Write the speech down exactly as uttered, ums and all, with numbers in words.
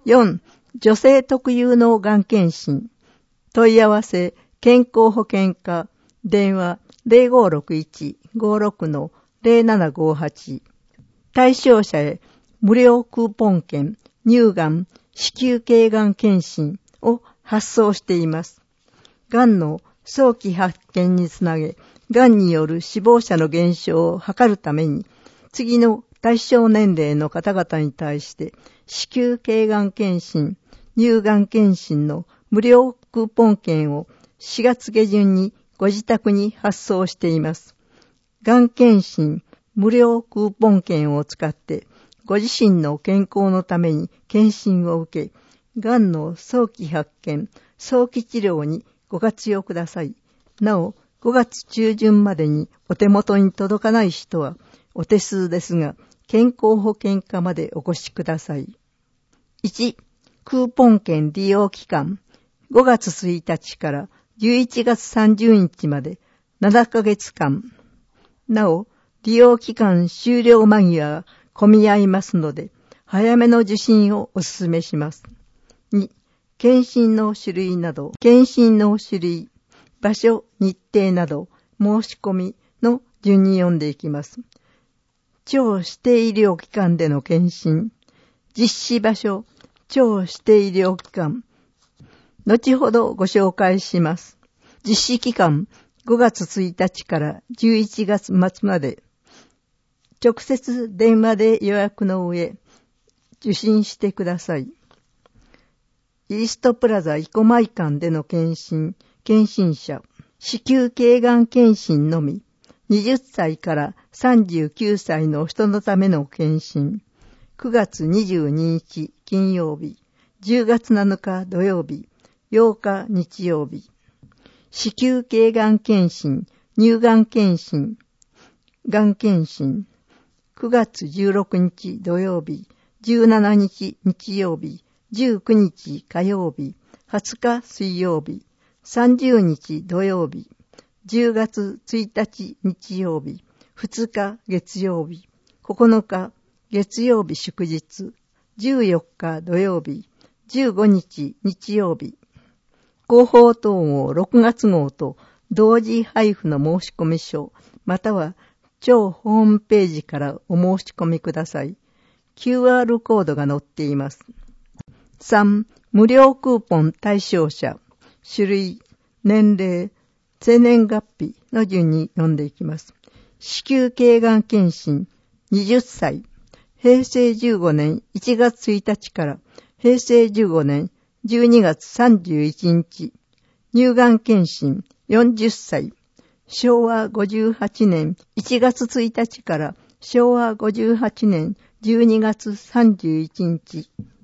よん、女性特有のがん検診。問い合わせ、健康保険課、電話 ゼロごろくいち ごろく ゼロななごはち。対象者へ無料クーポン券、乳がん、子宮頸がん検診を発送しています。がんの早期発見につなげ、がんによる死亡者の減少を図るために、次の対象年齢の方々に対して、子宮頸がん検診、乳がん検診の無料クーポン券をしがつげじゅんにご自宅に発送しています。がん検診無料クーポン券を使って、ご自身の健康のために検診を受け、がんの早期発見、早期治療にご活用ください。なお、ごがつちゅうじゅんまでにお手元に届かない人は、お手数ですが、健康保険課までお越しください。いち、クーポン券利用期間、ごがつついたちからじゅういちがつさんじゅうにちまでななかげつかん。なお、利用期間終了間際混み合いますので、早めの受診をお勧めします。に、検診の種類など、検診の種類、場所、日程など、申し込みの順に読んでいきます。超指定医療機関での検診、実施場所、超指定医療機関、後ほどご紹介します。実施期間、ごがつついたちからじゅういちがつまつまで、直接電話で予約の上、受診してください。イーストプラザ生駒井館での検診、検診者、子宮頸がん検診のみ、はたちからさんじゅうきゅうさいの人のための検診、くがつにじゅうににち金曜日、じゅうがつなのか土曜日、ようか日曜日、子宮頸がん検診、乳がん検診、がん検診、くがつじゅうろくにち土曜日、じゅうしちにち日曜日、じゅうくにち火曜日、はつか水曜日、さんじゅうにち土曜日、じゅうがつついたち日曜日、ふつか月曜日、ここのか月曜日祝日、じゅうよっか土曜日、じゅうごにち日曜日、広報統合ろくがつ号と同時配布の申し込み書、または超ホームページからお申し込みください。キューアール コードが載っています。さん、無料クーポン対象者、種類、年齢、生年月日の順に読んでいきます。子宮頸がん検診、はたち、へいせいじゅうごねんいちがつついたちからへいせいじゅうごねんじゅうにがつさんじゅういちにち、乳がん検診よんじゅっさい、しょうわごじゅうはちねんいちがつついたちからしょうわごじゅうはちねんじゅうにがつさんじゅういちにち、